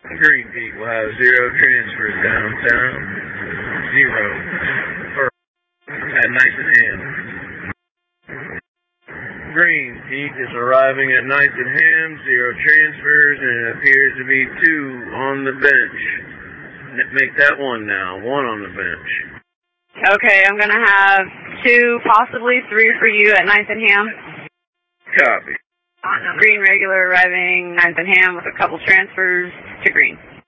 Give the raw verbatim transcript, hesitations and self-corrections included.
Green Peak will have zero transfers downtown. Zero. For at Nice and Ham. Green Peak is arriving at Nice and Ham. Zero transfers, and it appears to be two on the bench. Make that one now. One on the bench. Okay, I'm going to have two, possibly three for you at Ninth and Ham. Copy. Green regular arriving Ninth and Ham with a couple transfers to Green.